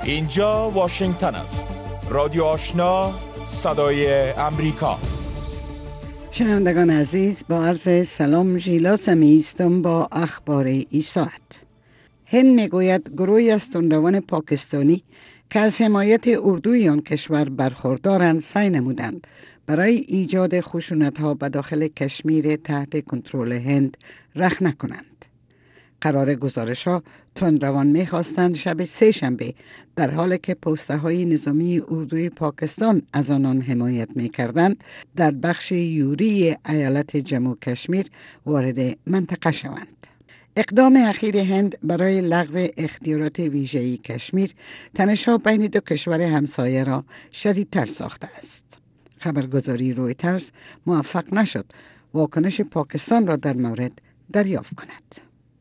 اینجا واشنگتن است. رادیو آشنا، صدای امریکا. شنوندگان عزیز، با عرض سلام ژیلا سمی هستم با اخبار این ساعت. هند میگوید گروهی از تندروان پاکستانی که از حمایت اردوی آن کشور برخوردارند سعی نمودند برای ایجاد خشونت‌ها به داخل کشمیر تحت کنترل هند رخنه کنند. قرار گزارش‌ها تندروان می‌خواستند شب سه شنبه در حالی که پوسته‌های نظامی اردوی پاکستان از آنان حمایت می‌کردند در بخش یوری ایالت جموں کشمیر وارد منطقه شوند. اقدام اخیر هند برای لغو اختیارات ویژه‌ای کشمیر تنش‌ها بین دو کشور همسایه را شدیدتر ساخته است. خبرگزاری رویترز موفق نشد واکنش پاکستان را در مورد دریافت کند.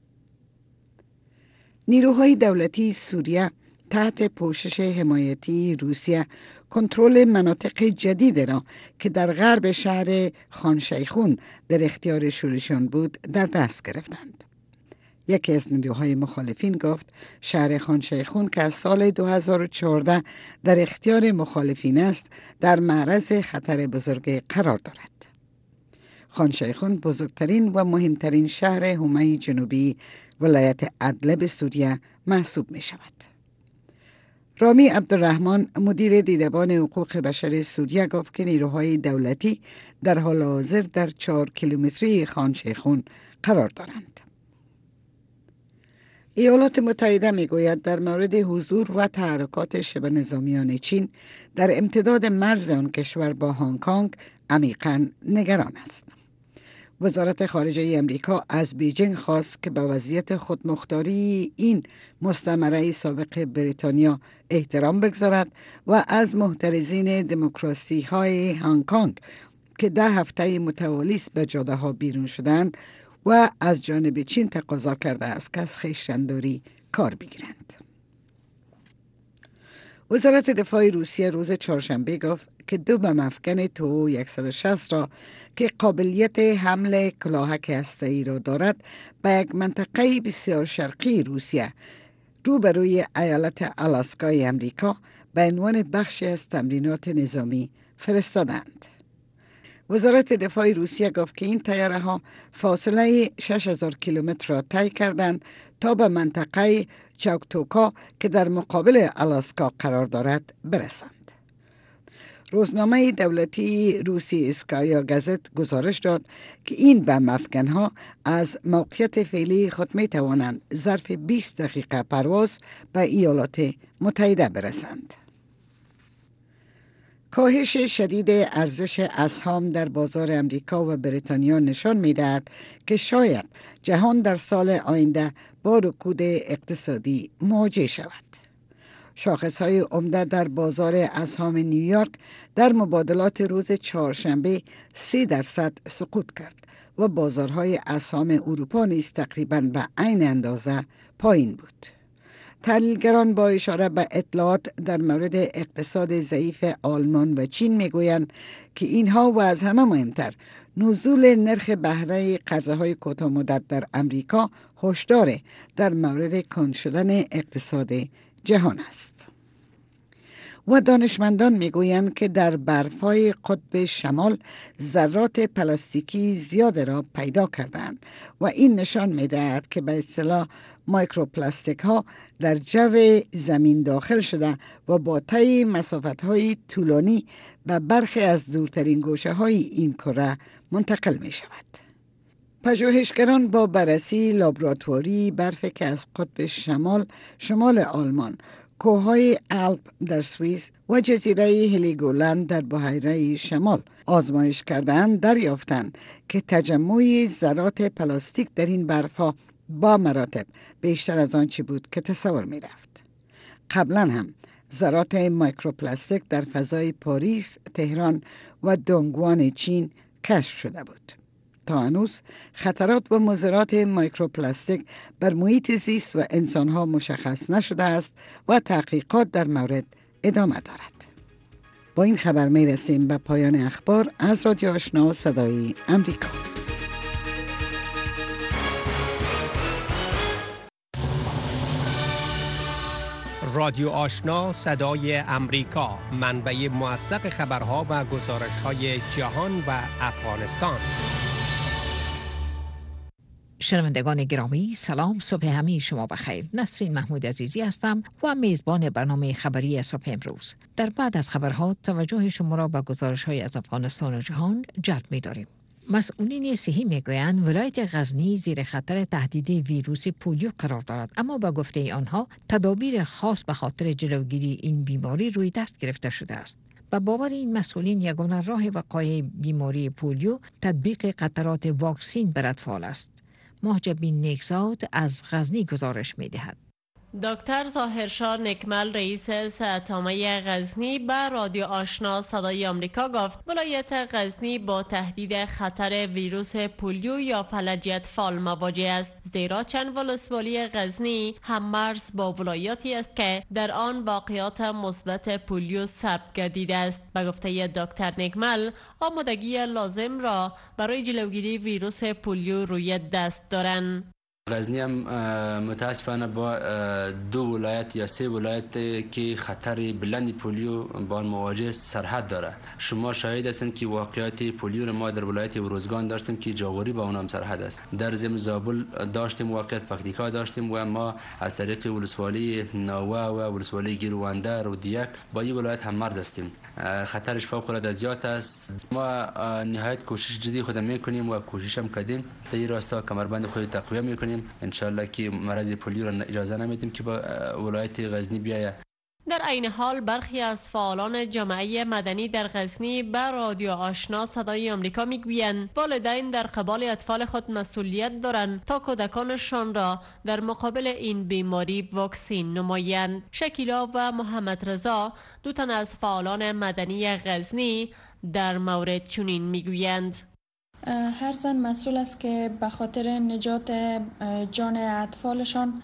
نیروهای دولتی سوریه تحت پوشش حمایتی روسیه کنترل مناطق جدید را که در غرب شهر خان شیخون در اختیار شورشیان بود در دست گرفتند. یکی از نیروهای مخالفین گفت شهر خان شیخون که از سال 2014 در اختیار مخالفین است در معرض خطر بزرگ قرار دارد. خان شیخون بزرگترین و مهمترین شهر حومه جنوبی ولایت ادلب سوریه محسوب می شود. رامی عبدالرحمن مدیر دیدبان حقوق بشر سوریه گفت که نیروهای دولتی در حال حاضر در 4 کیلومتری خان شیخون قرار دارند. ایالات متحده می گوید در مورد حضور و تحرکات شبه نظامیان چین در امتداد مرز آن کشور با هنگ کنگ عمیقاً نگران است. وزارت خارجه امریکا از بیجینگ خواست که به وضعیت خودمختاری این مستعمره سابق بریتانیا احترام بگذارد و از محترزین دموکراسی های هنگ کنگ که 10 هفته متوالی است به جاده ها بیرون شدند و از جانب چین تقاضا کرده است که از خویشتن‌داری کار بگیرند. وزارت دفاع روسیه روز چهارشنبه گفت که 2 بم افکن تو 160 را که قابلیت حمل کلاهک هسته‌ای را دارد به یک منطقه بسیار شرقی روسیه روبروی ایالت آلاسکای امریکا به عنوان بخشی از تمرینات نظامی فرستادند. وزارت دفاع روسیه گفت که این طیاره ها فاصله 6000 کیلومتر را طی کردند تا به منطقه چاکتوکا که در مقابل آلاسکا قرار دارد برسند. روزنامه دولتی روسی اسکایا گازت گزارش داد که این بم افکن‌ها از موقعیت فعلی خود می توانند ظرف 20 دقیقه پرواز به ایالات متحده برسند. کاهش شدید ارزش اسهام در بازار امریکا و بریتانیا نشان می‌دهد که شاید جهان در سال آینده با رکود اقتصادی مواجه شود. شاخص‌های عمده در بازار اسهام نیویورک در مبادلات روز چهارشنبه 3% سقوط کرد و بازارهای اسهام اروپا نیز تقریباً به عین اندازه پایین بود. تحلیلگران با اشاره به اطلاعات در مورد اقتصاد ضعیف آلمان و چین میگویند که اینها و از همه مهمتر نزول نرخ بهره قرضه‌های کوتاه مدت در امریکا هشدار در مورد کند شدن اقتصاد جهان است. و دانشمندان میگویند که در برف‌های قطب شمال ذرات پلاستیکی زیاد را پیدا کردند و این نشان می‌دهد که به اصطلاح مایکروپلاستیک ها در جو زمین داخل شده و با طی مسافت‌های طولانی به برخی از دورترین گوشه‌های این کره منتقل می شود. پژوهشگران با بررسی لابراتواری برف که از قطب شمال آلمان، کوههای آلپ در سوئیس و جزیره هلیگولند در بحیره شمال آزمایش کردند دریافتند که تجمع ذرات پلاستیک در این برف‌ها با مراتب بیشتر از آنچه بود که تصور می رفت. قبلا هم ذرات مایکروپلاستیک در فضای پاریس، تهران و دونگوان چین کشف شده بود. تا هنوز خطرات و مضرات مایکروپلاستیک بر محیط زیست و انسانها مشخص نشده است و تحقیقات در مورد ادامه دارد. با این خبر می رسیم به پایان اخبار از رادیو آشنا صدای امریکا. رادیو آشنا صدای امریکا، منبع موثق خبرها و گزارش‌های جهان و افغانستان. شنوندگان گرامی، سلام، صبح همه شما بخیر. نسرین محمود عزیزی هستم و میزبان برنامه خبری صبح امروز. در بعد از خبرها توجه شما را به گزارش‌های از افغانستان و جهان جلب می‌داریم. مسئولین صحی میگویند ولایت غزنی زیر خطر تهدید ویروس پولیو قرار دارد، اما با گفته آنها تدابیر خاص به خاطر جلوگیری این بیماری روی دست گرفته شده است. با باور این مسئولین یگانه راه وقایع بیماری پولیو تطبیق قطرات واکسین بر اطفال است. محجبین نیکزاد از غزنی گزارش می‌دهد. دکتر ظاهرشاه نکمل رئیس صحت عامه غزنی به رادیو آشنا صدای آمریکا گفت ولایت غزنی با تهدید خطر ویروس پولیو یا فلج اطفال مواجه است، زیرا چند ولسوالی غزنی هم مرز با ولایاتی است که در آن واقعات مثبت پولیو ثبت گردیده است. به گفته دکتر نکمل آمادگی لازم را برای جلوگیری ویروس پولیو روی دست دارند. غزنی هم متاسفانه با 2 ولایت یا 3 ولایت که خطر بلند پولیو با مواجه سرحد داره. شما شاهد هستند که واقعات پولیو را ما در ولایت روزگان داشتیم که جاوری با اونم سرحد است. در ضمن زابل داشتیم، واقعات پکتیکا داشتیم و ما از طریق ولسوالی ناوه و ولسوالی گیروانده رو دیک با این ولایت هم مرز هستیم. خطرش فوق العاده زیاد است. ما نهایت کوشش جدی خود میکنیم و کوشش هم کردیم در این راستا کمربند خود تقویت میکنیم. انشالله که مرض پولیو را اجازه نمیدیم که با ولایت غزنی بیاید. در عین حال برخی از فعالان جامعه مدنی در غزنی به رادیو آشنا صدای آمریکا میگویند والدین در قبال اطفال خود مسئولیت دارند تا کودکانشان را در مقابل این بیماری واکسین نمایند. شکیلا و محمد رضا، 2 تن از فعالان مدنی غزنی، در مورد چنین میگویند. هر زن مسئول است که به خاطر نجات جان اطفالشان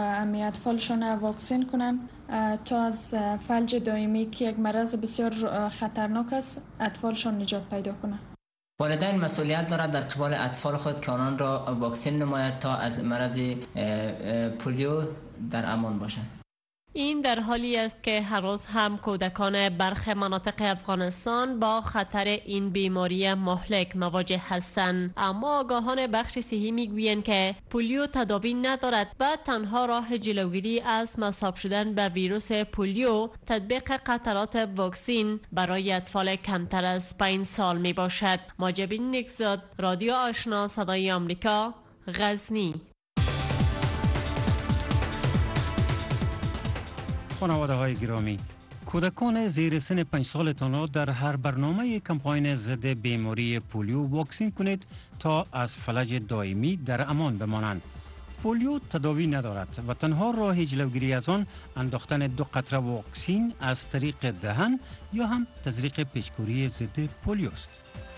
واکسین کنن تا از فلج دائمی که یک مرض بسیار خطرناک است اطفالشان نجات پیدا کنند. والدین مسئولیت دارد در قبال اطفال خود که آنان را واکسین نماید تا از مرض پولیو در امان باشند. این در حالی است که هر روز هم کودکان برخی مناطق افغانستان با خطر این بیماری مهلک مواجه هستند، اما آگاهان بخش صحی میگویند که پولیو تداوی ندارد و تنها راه جلوگیری از مصاب شدن به ویروس پولیو تطبیق قطرات واکسین برای اطفال کمتر از 5 سال می باشد. محجبین نیکزاد، رادیو آشنا صدای آمریکا، غزنی. خانواده های گرامی، کودکان زیر سن 5 سالتان را در هر برنامه کمپاین ضد بیماری پولیو واکسین کنید تا از فلج دائمی در امان بمانند. پولیو تداوی ندارد و تنها راه جلوگیری از آن انداختن 2 قطره واکسین از طریق دهن یا هم تزریق پیچکوری ضد پولیو است.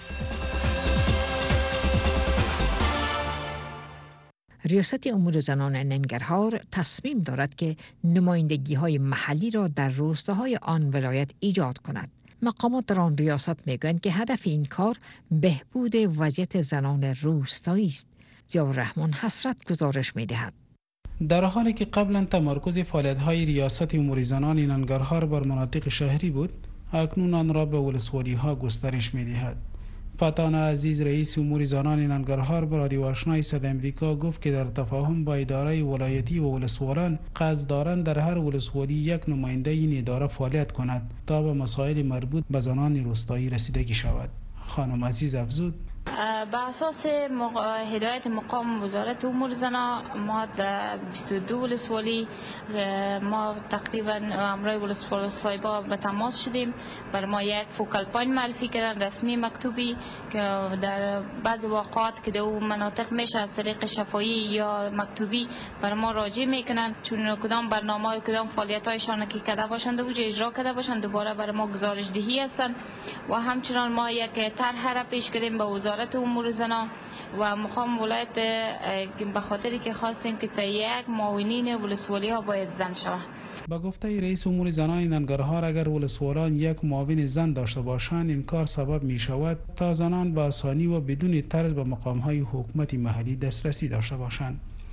ریاست امور زنان ننگرهار تصمیم دارد که نمایندگی‌های محلی را در روستاهای آن ولایت ایجاد کند. مقامات در آن ریاست میگویند که هدف این کار بهبود وضعیت زنان روستایی است. ضیاءالرحمن حسرت گزارش می‌دهد. در حالی که قبلا تمرکز فعالیت‌های ریاست امور زنان ننگرهار بر مناطق شهری بود، اکنون آن را به ولسوالی‌ها گسترش می‌دهد. فتانه عزیز رئیس امور زنان ننگرهار به رادیو آشنای صدای امریکا گفت که در تفاهم با اداره ولایتی و ولسوالان قصد دارند در هر ولسوالی یک نماینده این اداره فعالیت کند تا به مسائل مربوط به زنان روستایی رسیدگی شود. خانم عزیز افزود: به اساس هدایت مقام وزارت امور زنان ما در 22 ولسوالی ما تقریبا امرای ولسوالی صایبا به تماس شدیم. بر ما یک فوکال پوینت معرفی کردن رسمی مکتوبی که در بعض واقعات که در اون مناطق میشه از طریق شفاهی یا مکتوبی بر ما راجع میکنن، چون کدام برنامه کدام فعالیت هایشان که کرده باشند و اجرا کرده باشند دوباره بر ما گزارش دهی هستند. و همچنان ما یک طرح را پیش کردیم به وزارت امور زنان و مقام ولایت به خاطری که خواستیم که تا یک معاونین ولسوالی ها باید زن شود. با گفته رئیس امور زنان ننگرهار اگر ولسوالان یک معاون زن داشته باشند این کار سبب می شود تا زنان به آسانی و بدون طرز به مقام های حکومت محلی دسترسی داشته باشند.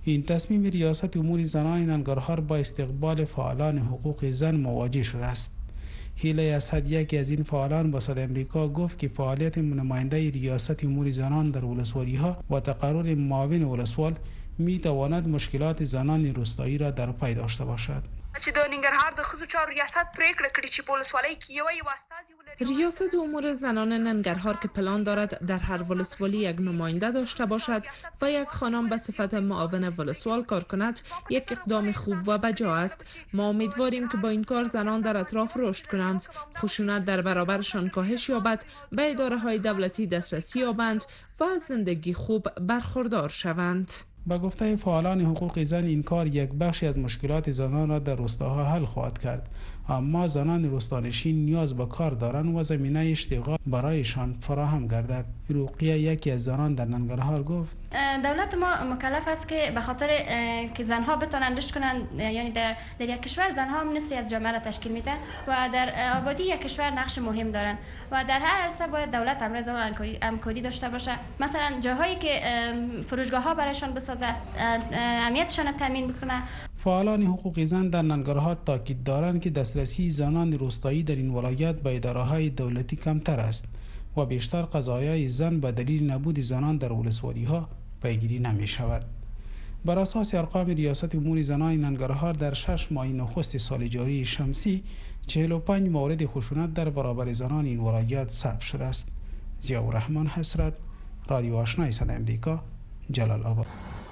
این تصمیم ریاست امور زنان ننگرهار با استقبال فعالان حقوق زن مواجه شده است. هیله اسد یکی از این فعالان با صدای امریکا گفت که فعالیت نماینده ریاست امور زنان در ولسوالی‌ها و تقرر معاون ولسوال می تواند مشکلات زنان روستایی را در پی داشته باشد. چې د ننګرهار د ښځو چارو ریاست پریکړه کړې چې په ولسوالۍ کې یو استازی ولري. ریاست امور زنان ننګرهار که پلان دارد در هر ولسوالی یک نماینده داشته باشد و یک خانم به صفت معاون ولسوال کار کند، یک اقدام خوب و بجا است. ما امیدواریم که با این کار زنان در اطراف رشد کنند، خشونت در برابرشان کاهش یابد، به اداره های دولتی دسترسی یابند و از زندگی خوب برخوردار شوند. با گفته فعالان حقوق زن این کار یک بخشی از مشکلات زنان را در روستاها حل خواهد کرد، اما زنان روستانشین نیاز به کار دارند و زمینه اشتغال برایشان فراهم گردد. رقیه یکی از زنان در ننگرهار گفت دولت ما مکلف است که به خاطر که زنها بتوانند رشد کنند، یعنی در یک کشور زنها هم نصفی از جامعه را تشکیل میدن و در آبادی یک کشور نقش مهم دارند و در هر عرصه باید دولت همکاری داشته باشه. مثلا جاهایی که فروشگاه ها برایشان بسازد، امنیتشان را تامین بکنه. فعالان حقوق زن در ننگرهار تاکید دارند که دسترسی زنان روستایی در این ولایت به اداره‌های دولتی کمتر است و بیشتر قضایای زن به دلیل نبود زنان در ولسوالی‌ها پیگیری نمی شود. بر اساس ارقام ریاست امور زنان ننگرهار در 6 ماه نخست سال جاری شمسی 45 مورد خشونت در برابر زنان این ولایت ثبت شده است. ضیاءالرحمن حسرت، رادیو آشنای صدای امریکا، جلال آباد.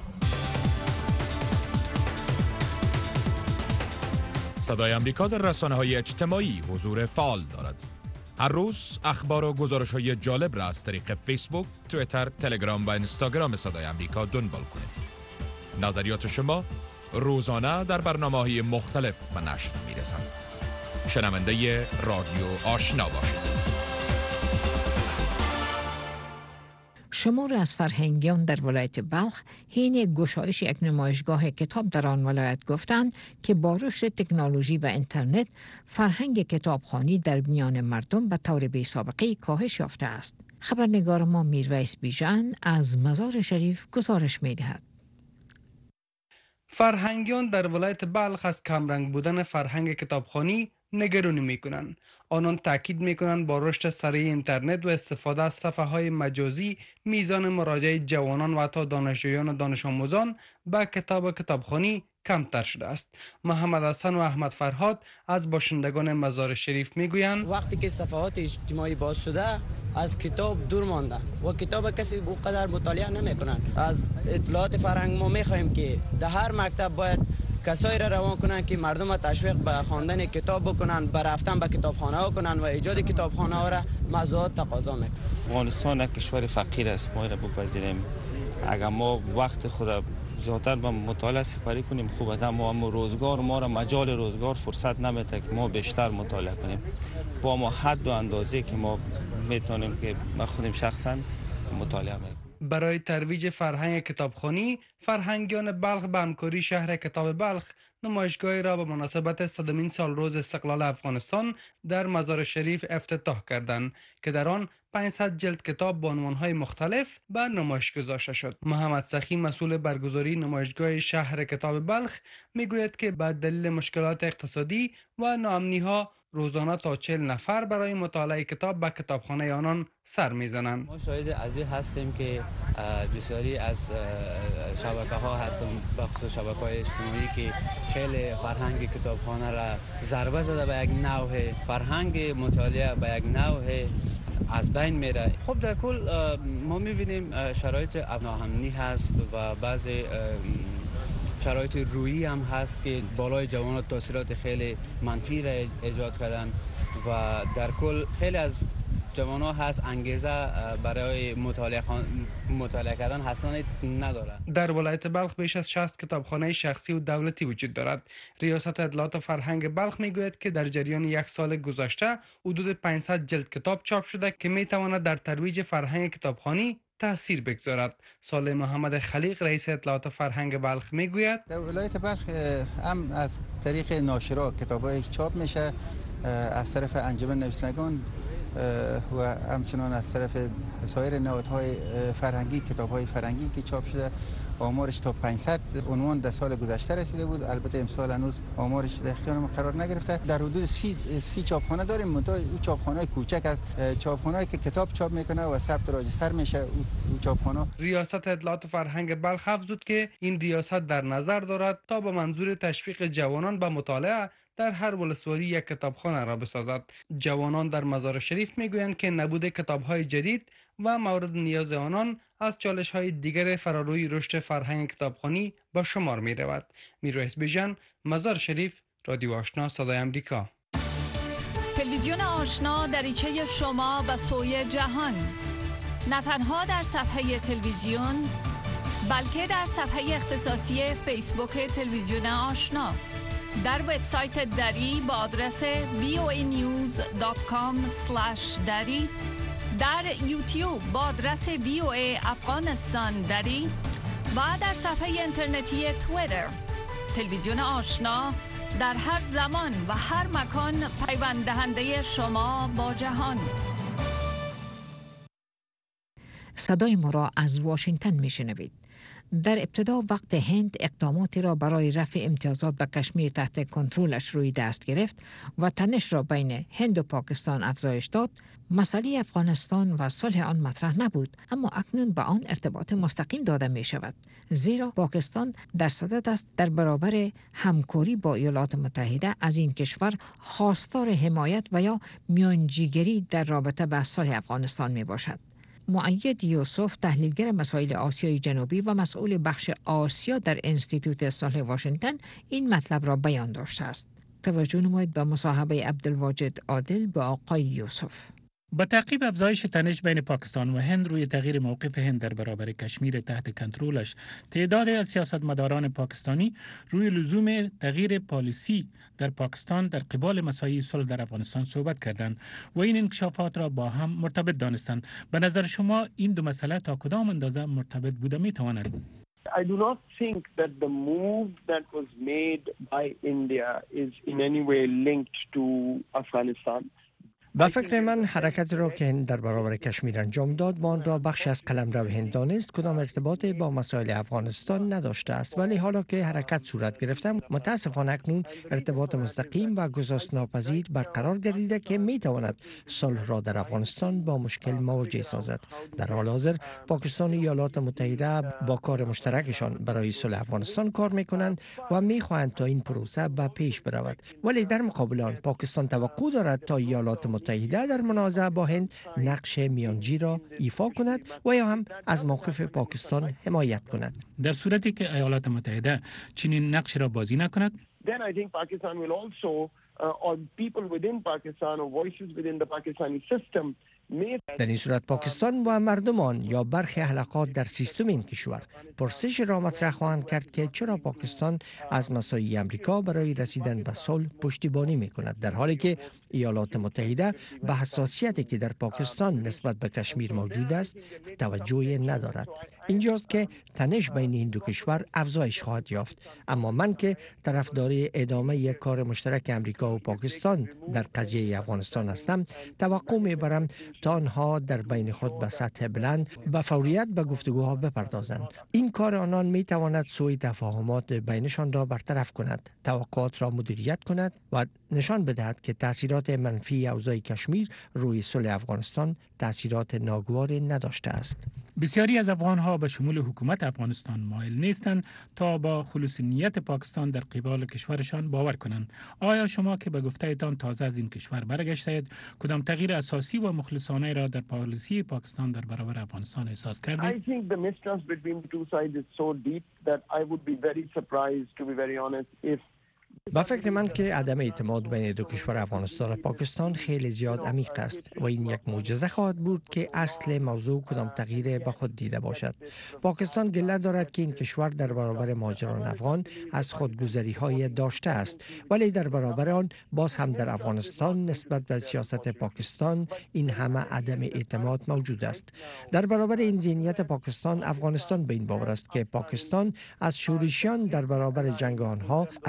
صدای امریکا در رسانه‌های اجتماعی حضور فعال دارد. هر روز اخبار و گزارش‌های جالب را از طریق فیسبوک، توییتر، تلگرام و اینستاگرام صدای امریکا دنبال کنید. نظریات شما روزانه در برنامه‌های مختلف به نشر می‌رسند. شنونده رادیو آشنا باشید. شمار از فرهنگیان در ولایت بلخ حین گشایش یک نمایشگاه کتاب در آن ولایت گفتند که با رشد تکنولوژی و اینترنت فرهنگ کتابخوانی در میان مردم به طور بی‌سابقه کاهش یافته است. خبرنگار ما میرویس بیژن از مزار شریف گزارش می‌دهد. فرهنگیان در ولایت بلخ از کمرنگ بودن فرهنگ کتابخوانی نگرانی میکنند. آنان تاکید میکنند با رشد سریع اینترنت و استفاده از صفحه‌های مجازی میزان مراجعه جوانان و حتی دانشجویان و دانش آموزان به کتابخوانی کمتر شده است. محمد حسن و احمد فرهاد از باشندگان مزار شریف میگویند وقتی که صفحات اجتماعی باز شده از کتاب دور ماندن و کتاب کسی اونقدر مطالعه نمیکنند. از اطلاعات فرهنگ ما میخواهیم که در هر مکتب باید کسایی را روان کنند که مردم تشویق به خواندن کتاب بکنند، به رفتن به کتابخانه ها کنند و ایجاد کتابخانه ها را موضوعات تقاضا میکنند. افغانستان یک کشور فقیر است، ما را بپذیریم. اگر ما وقت خود زیادتر به مطالعه سپری کنیم خوب است، اما روزگار ما را مجال روزگار فرصت نمیده که ما بیشتر مطالعه کنیم. با ما حد و اندازه که ما میتونیم که ما خودم شخصا مطالعه میکنیم. برای ترویج فرهنگ کتابخوانی، فرهنگیان بلخ به همکاری شهر کتاب بلخ نمایشگاهی را به مناسبت 100مین سال روز استقلال افغانستان در مزار شریف افتتاح کردند که در آن 500 جلد کتاب با عنوان‌های مختلف به نمایش گذاشته شد. محمد سخی مسئول برگزاری نمایشگاه شهر کتاب بلخ میگوید که به دلیل مشکلات اقتصادی و ناامنی‌ها روزانه تا 40 نفر برای مطالعه کتاب به کتابخانه آنان سر میزنند. ما شاهد از این هستیم که بسیاری از شبکه‌ها هستن، به خصوص شبکه‌های اجتماعی که خیلی فرهنگ کتابخانه را ضربه زده، به یک نوع فرهنگ مطالعه به یک نوع از بین میره. خب در کل ما میبینیم شرایط ناامنی هست و بعضی شرایط رویی هم هست که بالای جوانان تاثیرات خیلی منفی را ایجاد کردن و در کل خیلی از جوانان هست انگیزه برای مطالعه کردن اصلا نداره. در ولایت بلخ بیش از 60 کتابخانه شخصی و دولتی وجود دارد. ریاست اطلاعات و فرهنگ بلخ میگوید که در جریان یک سال گذشته حدود 500 جلد کتاب چاپ شده که میتواند در ترویج فرهنگ کتابخوانی تأثیر بگذارد. صالح محمد خلیق رئیس اطلاعات و فرهنگ بلخ میگوید در ولایت بلخ هم از طریق ناشرا کتاب‌های چاپ میشه از طرف انجمن نویسندگان و همچنان از طرف سایر نهادهای فرهنگی، کتاب‌های فرهنگی که چاپ شده آمارش تا 500 عنوان در سال گذشته رسیده بود. البته امسال هنوز آمارش در اختیار ما قرار نگرفته. در حدود 30 چاپخانه داریم، منتها اون چاپخانه‌های کوچک است، چاپخانه‌ای که کتاب چاپ میکنه و ثبت راجستر میشه اون چاپخانه. ریاست اطلاعات فرهنگ بلخ افزود که این ریاست در نظر دارد تا به منظور تشویق جوانان به مطالعه در هر ولسوالی یک کتابخانه را بسازد. جوانان در مزار شریف میگویند که نبود کتاب‌های جدید و مورد نیاز آنان از چالش‌های دیگر فراروی رشد فرهنگ کتابخوانی به شمار می‌رود. میرویس بیژن، مزار شریف، رادیو آشنا صدای آمریکا. تلویزیون آشنا دریچه شما به سوی جهان، نه تنها در صفحه تلویزیون بلکه در صفحه اختصاصی فیسبوک تلویزیون آشنا، در وبسایت دری با آدرس voanews.com/dari، در یوتیوب با آدرس VOA افغانستان دری و در صفحه اینترنتی توییتر. تلویزیون آشنا در هر زمان و هر مکان پیوند دهنده شما با جهان. صدای ما را از واشنگتن میشنوید. در ابتدا وقت هند اقداماتی را برای رفع امتیازات به کشمیر تحت کنترلش روی دست گرفت و تنش را بین هند و پاکستان افزایش داد، مسئله افغانستان و صلح آن مطرح نبود، اما اکنون به آن ارتباط مستقیم داده می شود، زیرا پاکستان در صدد است در برابر همکاری با ایالات متحده از این کشور خواستار حمایت و یا میانجیگری در رابطه با صلح افغانستان می باشد. مؤید یوسف، تحلیلگر مسائل آسیای جنوبی و مسئول بخش آسیا در انستیتوت صلح واشنگتن، این مطلب را بیان داشته است. توجه نمایید به مصاحبه عبدالواجد عادل با آقای یوسف. با تعقیب افزایش تنش بین پاکستان و هند روی تغییر موقف هند در برابر کشمیر تحت کنترلش، تعدادی از سیاستمداران پاکستانی روی لزوم تغییر پالیسی در پاکستان در قبال مسائل صلح در افغانستان صحبت کردند و این انکشافات را با هم مرتبط دانستند. به نظر شما این دو مسئله تا کدام اندازه مرتبط بوده میتواند؟ I do not think that the move that was made by India is in any way linked to Afghanistan. به فکر من حرکت را که هند در برابر کشمیر انجام داد با آن را بخش از قلمرو هند دانست کدام ارتباطی با مسائل افغانستان نداشته است، ولی حالا که حرکت صورت گرفته متاسفانه اکنون ارتباط مستقیم و گسست ناپذیر برقرار گردیده که می تواند صلح را در افغانستان با مشکل مواجه سازد. در حال حاضر پاکستان و ایالات متحده با کار مشترکشان برای صلح افغانستان کار می کنند و می خواهند تا این پروسه به پیش برود، ولی در مقابل آن پاکستان توقع دارد تا ایالات متحده در منازعه با هند نقش میانجی را ایفا کند و یا هم از موقف پاکستان حمایت کند. در صورتی که ایالات متحده چنین نقش را بازی نکند، then I think Pakistan will also or people within Pakistan or voices within the Pakistani system. در این صورت پاکستان و مردمان یا برخی حلقات در سیستم این کشور پرسش را مطرح خواهند کرد که چرا پاکستان از مساعی امریکا برای رسیدن به صلح پشتیبانی می‌کند، در حالی که ایالات متحده به حساسیتی که در پاکستان نسبت به کشمیر موجود است توجهی ندارد. اینجاست که تنش بین این دو کشور افزایش خواهد یافت. اما من که طرفدار ادامه یک کار مشترک امریکا و پاکستان در قضیه افغانستان هستم، توقع می‌برم تا آنها در بین خود به سطح بلند به فوریت به گفتگوها بپردازند. این کار آنان می‌تواند سوء تفاهمات بینشان را برطرف کند، توقعات را مدیریت کند و نشان بدهد که تأثیرات منفی اوضاع کشمیر روی صلح افغانستان تأثیرات ناگواری نداشته است. بسیاری از افغان‌ها به شمول حکومت افغانستان مایل نیستند تا با خلوص نیت پاکستان در قبال کشورشان باور کنند. آیا شما که به گفته‌تان تازه از این کشور برگشتید، کدام تغییر اساسی و مخلصانه را در پالیسی پاکستان در برابر افغانستان احساس کردید؟ I think the mistrust between the two sides is so deep that I would be very surprised, to be very honest, if با فکر من که عدم اعتماد بین دو کشور افغانستان و پاکستان خیلی زیاد عمیق است و این یک معجزه خواهد بود که اصل موضوع کدام تغییر به خود دیده باشد. پاکستان گله دارد که این کشور در برابر مهاجران افغان از خودگذری‌های داشته است، ولی در برابر آن باز هم در افغانستان نسبت به سیاست پاکستان این همه عدم اعتماد موجود است. در برابر این ذهنیت پاکستان، افغانستان به این باور است که پاکستان از شورشیان در برابر جنگ آنها علیه حکومت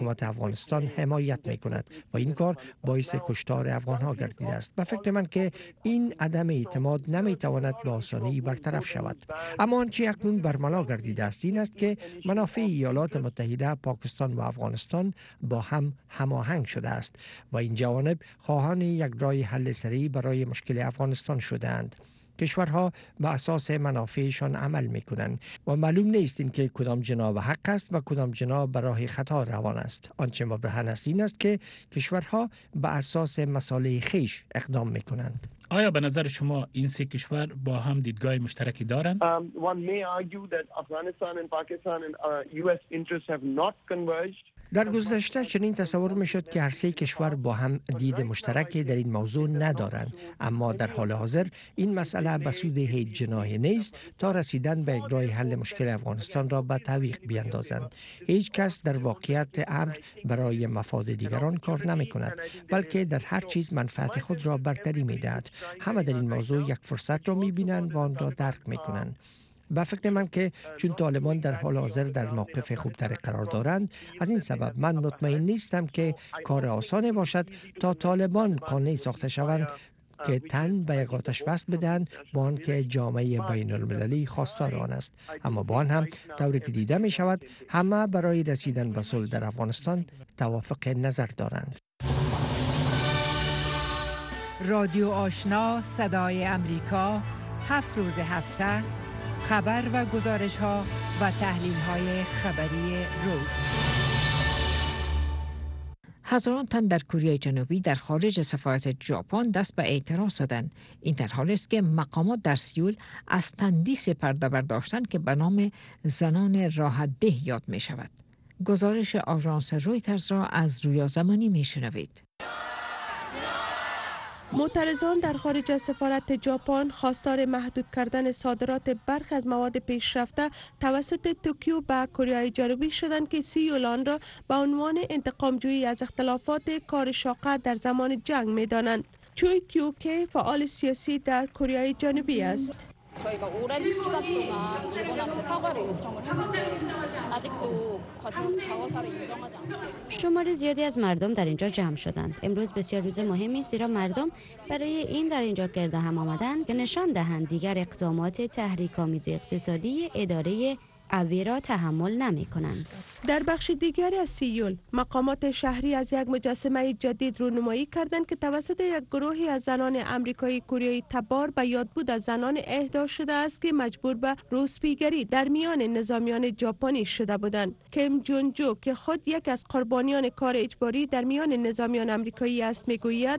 حکومت افغانستان حمایت می کند و این کار باعث کشتار افغان ها گردیده است. به فکر من که این عدم اعتماد نمی تواند به آسانی برطرف شود. اما آنچه اکنون برملا گردیده است این است که منافع ایالات متحده، پاکستان و افغانستان با هم هماهنگ شده است و این جوانب خواهان یک راه حل سریع برای مشکل افغانستان شده‌اند. کشورها به اساس منافعشان عمل می‌کنند و معلوم نیست این که کدام جناب حق است و کدام جناب به راه خطا روان است. آنچه مبرهن است این است که کشورها به اساس مصالح خویش اقدام می‌کنند. آیا به نظر شما این سه کشور با هم دیدگاه مشترکی دارند؟ One may argue that Afghanistan and Pakistan and US interests have not converged. در گذشته چنین تصور میشد که هر سه کشور با هم دید مشترکی در این موضوع ندارند، اما در حال حاضر این مسئله به سود هیچ جناحی نیست تا رسیدن به یک راه حل مشکل افغانستان را به تعویق بیاندازند. هیچ کس در واقعیت امر برای مفاد دیگران کار نمی کند، بلکه در هر چیز منفعت خود را برتری می دهد. همه در این موضوع یک فرصت را می بینند و آن را درک می کنند. به فکر من که چون طالبان در حال حاضر در موقف خوبتر قرار دارند، از این سبب من مطمئن نیستم که کار آسان باشد تا طالبان قانعی ساخته شوند که تن به یک آتش بس بدهند با آنکه جامعه بین المللی خواستار آن است. اما با آن هم طوری که دیده می شود همه برای رسیدن به صلح در افغانستان توافق نظر دارند. رادیو آشنا صدای امریکا 7 روز هفته خبر و گزارش ها و تحلیل های خبری روز. هزاران تن در کره جنوبی در خارج سفارت ژاپن دست به اعتراض دادند. این در حالی است که مقامات در سیول از تندیس پرده برداشتند که به نام زنان راه ده یاد می شود. گزارش آژانس رویترز را از رویا زمانی می شنوید. معترضان در خارج از سفارت ژاپن خواستار محدود کردن صادرات برخی از مواد پیشرفته توسط توکیو به کره جنوبی شدند که سیول آن را به عنوان انتقام‌جویی از اختلافات کار شاقه در زمان جنگ می‌دانند. چوی کیوکی فعال سیاسی در کره جنوبی است. 저희가 오랜 시간 동안 일본한테 사과를 요청을 했는데 아직도 과거사를 인정하지 않습니다. شمار زیادی از مردم در اینجا جمع شدند. امروز بسیار روز مهمی است زیرا مردم برای این در اینجا گرد هم آمدند که نشان دهند دیگر اقدامات تحریک‌آمیز اقتصادی اداره ابی را تحمل نمی کنند. در بخش دیگری از سیول مقامات شهری از یک مجسمه جدید رونمایی کردند که توسط یک گروهی از زنان آمریکایی کره تبار به یادبود از زنان اهدا شده است که مجبور به روسپیگری در میان نظامیان ژاپنی شده بودند. کیم جون جو که خود یک از قربانیان کار اجباری در میان نظامیان آمریکایی است میگوید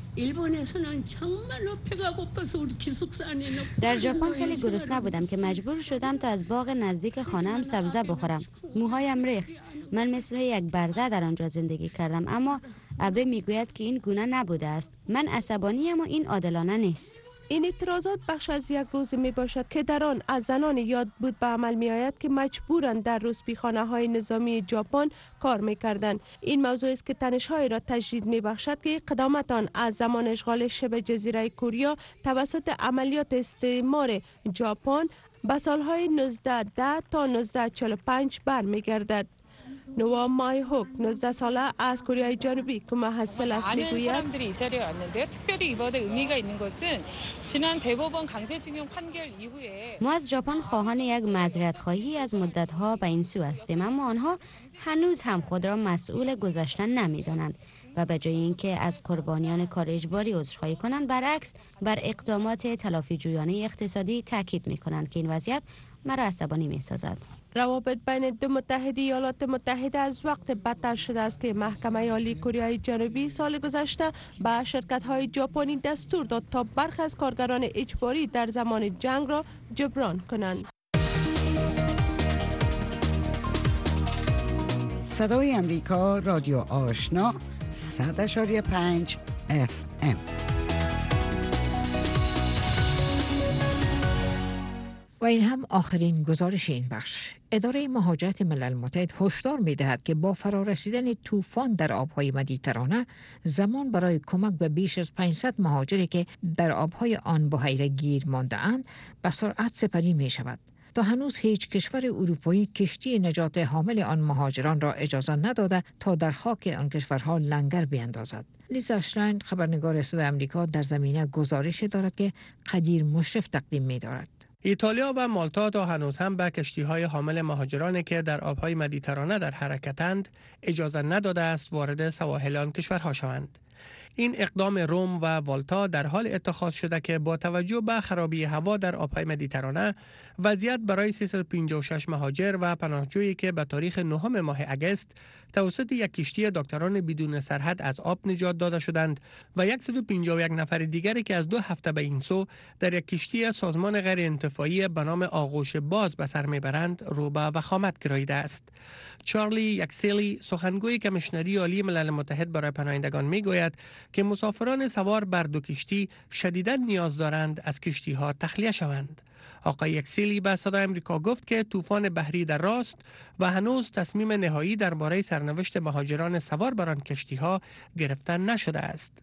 در ژاپن خیلی گرسنه بودم که مجبور شدم تا از باغ نزدیک خانه‌ام سبزه بخورم. موهایم ریخت. من مثل یک برده در آنجا زندگی کردم، اما ابه میگوید که این گونه نبوده است. من عصبانی ام و این عادلانه نیست. این اعتراضات بخش از یک روز می باشد که در آن از زنان یاد بود به عمل می آید که مجبورند در روسپیخانه های نظامی ژاپن کار می کردند. این موضوع است که تنش‌های را تجدید می بخشد که اقدامات آن از زمان اشغال شبه جزیره کره توسط عملیات استعمار ژاپن به سالهای 1910 تا 1945 برمیگردد. نوا مای هوک 19 ساله از کره جنوبی که محصل است میگوید ما از ژاپن خواهان یک معذرت خواهی از مدت‌ها به این سو هستیم، اما آنها هنوز هم خود را مسئول گذشتن نمی‌دانند و به جای اینکه از قربانیان کار اجباری عذرخواهی کنند، برعکس بر اقدامات تلافی جویانه اقتصادی تاکید می‌کنند که این وضعیت مرا عصبانی می‌سازد. روابط بین دو متحد ایالات متحده از وقت بدتر شده است که محکمه عالی کره جنوبی سال گذشته به شرکت‌های ژاپنی دستور داد تا برخی از کارگران اجباری در زمان جنگ را جبران کنند. صدای امریکا رادیو آشنا 100.5 FM. و این هم آخرین گزارش این بخش. اداره مهاجرت ملل متحد هشدار می‌دهد که با فرارسیدن طوفان در آب‌های مدیترانه زمان برای کمک به بیش از 500 مهاجری که در آب‌های آن بحیره گیر مانده‌اند به سرعت سپری می‌شود. تا هنوز هیچ کشور اروپایی کشتی نجات حامل آن مهاجران را اجازه نداده تا در خاک آن کشورها لنگر بیندازد. لیزا شراین خبرنگار صدای آمریکا در زمینه گزارش دارد که قدیر مشرف تقدیم می دارد. ایتالیا و مالتا تا هنوز هم به کشتی‌های حامل مهاجرانی که در آب‌های مدیترانه در حرکتند اجازه نداده است وارد سواحل آن کشورها شوند. این اقدام روم و والتا در حال اتخاذ شده که با توجه به خرابی هوا در آب‌های مدیترانه وضعیت برای 356 مهاجر و پناهجویی که به تاریخ 9 ماه اگست توسط یک کشتی دکتران بدون سرحد از آب نجات داده شدند و 151 نفر دیگری که از 2 هفته به این سو در یک کشتی سازمان غیر انتفاعی به نام آغوش باز به سر میبرند رو به وخامت گراییده است. چارلی یکسلی سخنگوی کمیشنری عالی ملل متحد برای پناهندگان میگوید که مسافران سوار بر 2 کشتی شدیداً نیاز دارند از کشتی‌ها تخلیه شوند. آقای یکسلی به صدای آمریکا گفت که طوفان بحری در راست و هنوز تصمیم نهایی درباره سرنوشت مهاجران سوار بر آن کشتی‌ها گرفته نشده است.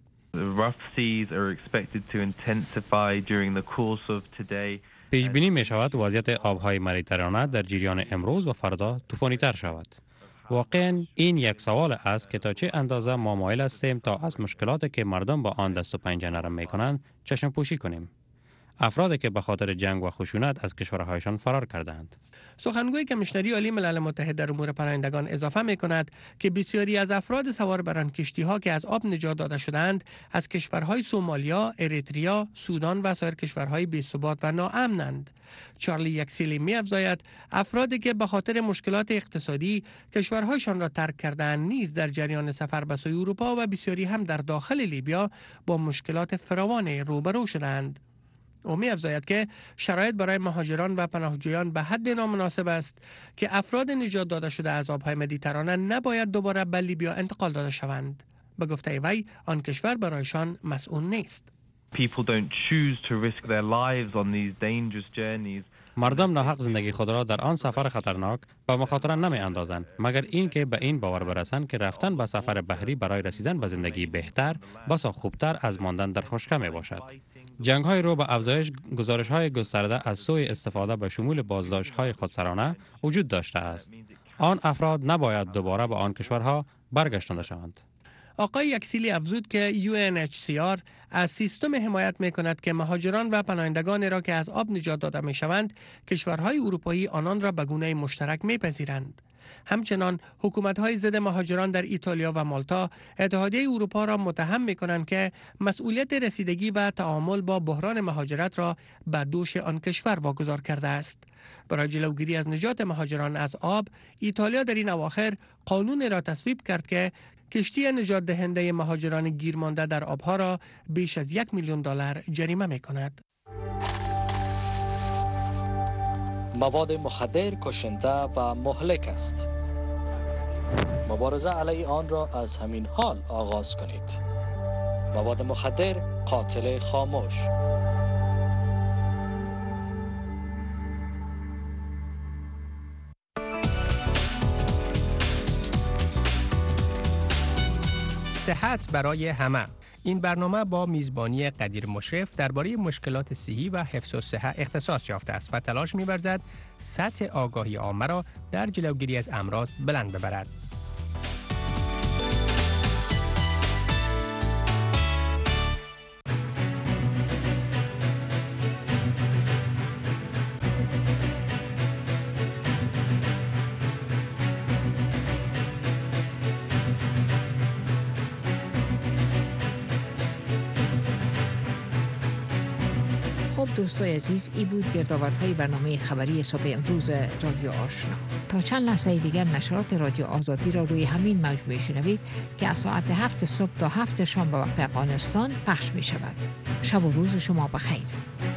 پیش بینی می شود وضعیت آبهای مدیترانه در جریان امروز و فردا طوفانی تر شود. واقعا این یک سوال است که تا چه اندازه ما مایل هستیم تا از مشکلاتی که مردم با آن دست و پنجه نرم می کنند چشم پوشی کنیم. افرادی که به خاطر جنگ و خشونت از کشورهایشان فرار کردند. سخنگوی کمیشنری عالی ملل متحد در امور پناهندگان اضافه می کند که بسیاری از افراد سوار بر آن کشتی‌ها که از آب نجات داده شدند از کشورهای سومالیا، اریتریا، سودان و سایر کشورهای بی‌ثبات و ناامنند. چارلی یکسلی می افزاید افرادی که به خاطر مشکلات اقتصادی کشورهایشان را ترک کردند نیز در جریان سفر به سوی اروپا و بسیاری هم در داخل لیبیا با مشکلات فراوان روبرو شدند. او می افزاید که شرایط برای مهاجران و پناهجویان به حد نامناسب است که افراد نجات داده شده از آبهای مدیترانه نباید دوباره به لیبیا انتقال داده شوند. به گفته وی آن کشور برایشان مسئول نیست. مردم ناحق زندگی خود را در آن سفر خطرناک به مخاطره نمی اندازند مگر اینکه به این باور برسند که رفتن به سفر بحری برای رسیدن به زندگی بهتر بسا خوبتر از ماندن در خشکی می باشد. جنگ های رو به افزایش گزارش های گسترده از سوی استفاده به شمول بازداشت های خودسرانه وجود داشته است. آن افراد نباید دوباره به آن کشورها برگشتانده شوند. آقای یکسلی افزود که UNHCR از سیستم حمایت می کند که مهاجران و پناهندگان را که از آب نجات داده می شوند کشورهای اروپایی آنان را به گونه مشترک می پذیرند. همچنان حکومت‌های ضد مهاجران در ایتالیا و مالتا اتحادیه اروپا را متهم می‌کنند که مسئولیت رسیدگی و تعامل با بحران مهاجرت را به دوش آن کشور واگذار کرده است. برای جلوگیری از نجات مهاجران از آب، ایتالیا در این اواخر قانون را تصویب کرد که کشتی نجات دهنده مهاجران گیر مانده در آبها را بیش از $1 میلیون جریمه می‌کند. مواد مخدر کشنده و مهلک است. مبارزه علیه آن را از همین حال آغاز کنید. مواد مخدر قاتل خاموش. صحت برای همه. این برنامه با میزبانی قدیر مشرف درباره مشکلات صحی و حفظ الصحه اختصاص یافته است و تلاش می‌ورزد سطح آگاهی عامه را در جلوگیری از امراض بلند ببرد. دوستای عزیز، ای بود گردآوردهای برنامه خبری صبح امروز رادیو آشنا. تا چند لحظه دیگر نشرات رادیو آزادی را روی همین موج بشنوید که از ساعت 7 صبح تا 7 شام به وقت افغانستان پخش می شود. شب و روز شما بخیر.